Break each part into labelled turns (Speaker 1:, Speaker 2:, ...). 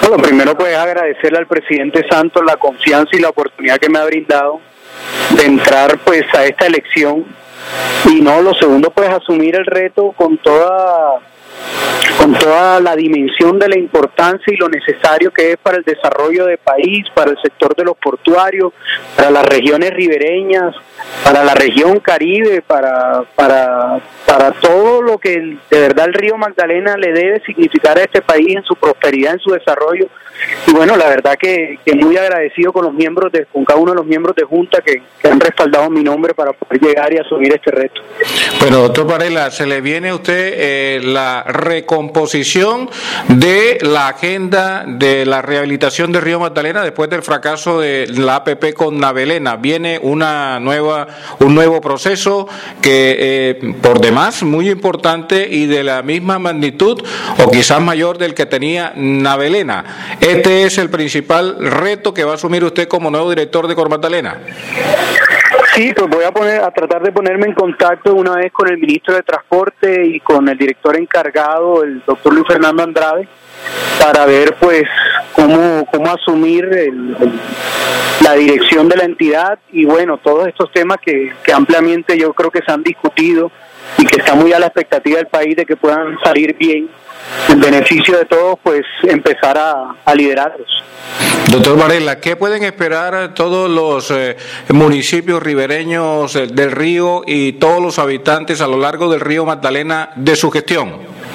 Speaker 1: Lo primero pues es agradecerle al presidente Santos la confianza y la oportunidad que me ha brindado de entrar pues a esta elección, y no, lo segundo pues asumir el reto con toda la dimensión de la importancia y lo necesario que es para el desarrollo del país, para el sector de los portuarios, para las regiones ribereñas, para la región Caribe, para todo lo que de verdad el río Magdalena le debe significar a este país en su prosperidad, en su desarrollo. Y bueno, la verdad que muy agradecido con cada uno de los miembros de Junta que han respaldado mi nombre para poder llegar y asumir este reto.
Speaker 2: Bueno, doctor Varela, se le viene a usted la recomposición de la agenda de la rehabilitación del río Magdalena después del fracaso de la APP con Navelena. Viene un nuevo proceso que por demás muy importante y de la misma magnitud o quizás mayor del que tenía Navelena. ¿Este es el principal reto que va a asumir usted como nuevo director de Cor Magdalena?
Speaker 1: Sí, pues voy a tratar de ponerme en contacto una vez con el ministro de Transporte y con el director encargado, el doctor Luis Fernando Andrade, para ver pues cómo asumir la dirección de la entidad y bueno, todos estos temas que ampliamente yo creo que se han discutido y que está muy a la expectativa del país de que puedan salir bien en beneficio de todos, pues empezar a liderarlos.
Speaker 2: Doctor Varela, ¿qué pueden esperar todos los municipios ribereños del río y todos los habitantes a lo largo del río Magdalena de su gestión?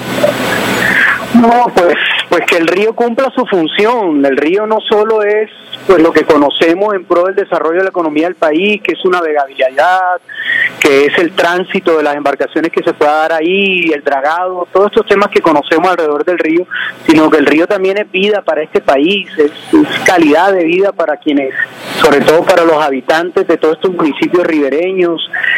Speaker 1: No, pues que el río cumpla su función. El río no solo es pues lo que conocemos en pro del desarrollo de la economía del país, que es su navegabilidad, que es el tránsito de las embarcaciones que se pueda dar ahí, el dragado, todos estos temas que conocemos alrededor del río, sino que el río también es vida para este país, es calidad de vida para quienes, sobre todo para los habitantes de todos estos municipios ribereños,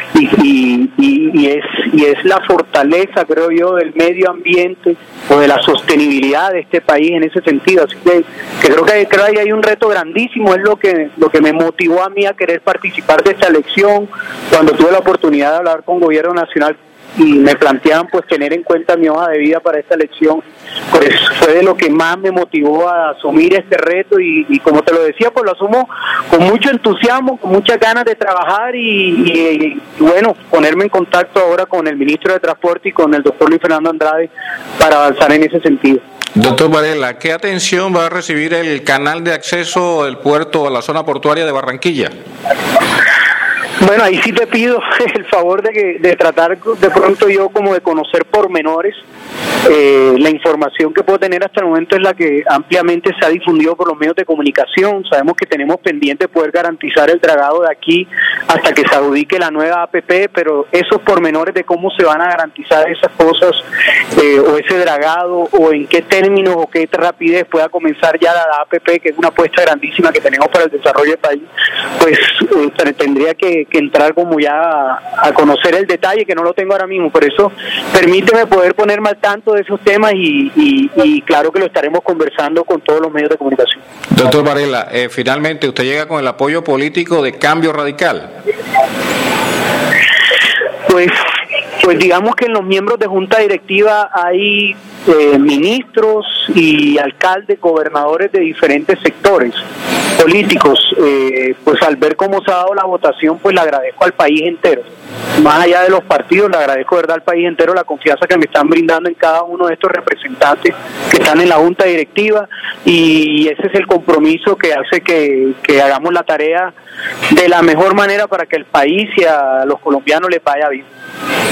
Speaker 1: y es la fortaleza, creo yo, del medio ambiente o de la sostenibilidad de este país en ese sentido. Así que creo que ahí hay un reto grandísimo, es lo que me motivó a mí a querer participar de esta elección. Cuando tuve la oportunidad de hablar con Gobierno Nacional y me planteaban pues tener en cuenta mi hoja de vida para esta elección, pues fue de lo que más me motivó a asumir este reto y como te lo decía, pues lo asumo con mucho entusiasmo, con muchas ganas de trabajar y bueno, ponerme en contacto ahora con el ministro de Transporte y con el doctor Luis Fernando Andrade para avanzar en ese sentido.
Speaker 2: Doctor Varela, ¿qué atención va a recibir el canal de acceso del puerto a la zona portuaria de Barranquilla?
Speaker 1: Bueno, ahí sí te pido el favor de tratar de pronto yo como de conocer pormenores. La información que puedo tener hasta el momento es la que ampliamente se ha difundido por los medios de comunicación. Sabemos que tenemos pendiente poder garantizar el dragado de aquí hasta que se adjudique la nueva APP, pero esos pormenores de cómo se van a garantizar esas cosas o ese dragado o en qué términos o qué rapidez pueda comenzar ya la APP, que es una apuesta grandísima que tenemos para el desarrollo del país, pues tendría que entrar como ya a conocer el detalle, que no lo tengo ahora mismo. Por eso permíteme poder ponerme al tanto de esos temas y claro que lo estaremos conversando con todos los medios de comunicación.
Speaker 2: Doctor Varela, finalmente usted llega con el apoyo político de Cambio Radical.
Speaker 1: Pues digamos que en los miembros de junta directiva hay ministros y alcaldes, gobernadores de diferentes sectores políticos. Pues al ver cómo se ha dado la votación, pues le agradezco al país entero. Más allá de los partidos, le agradezco de verdad al país entero la confianza que me están brindando en cada uno de estos representantes que están en la junta directiva, y ese es el compromiso que hace que hagamos la tarea de la mejor manera para que el país y a los colombianos les vaya bien.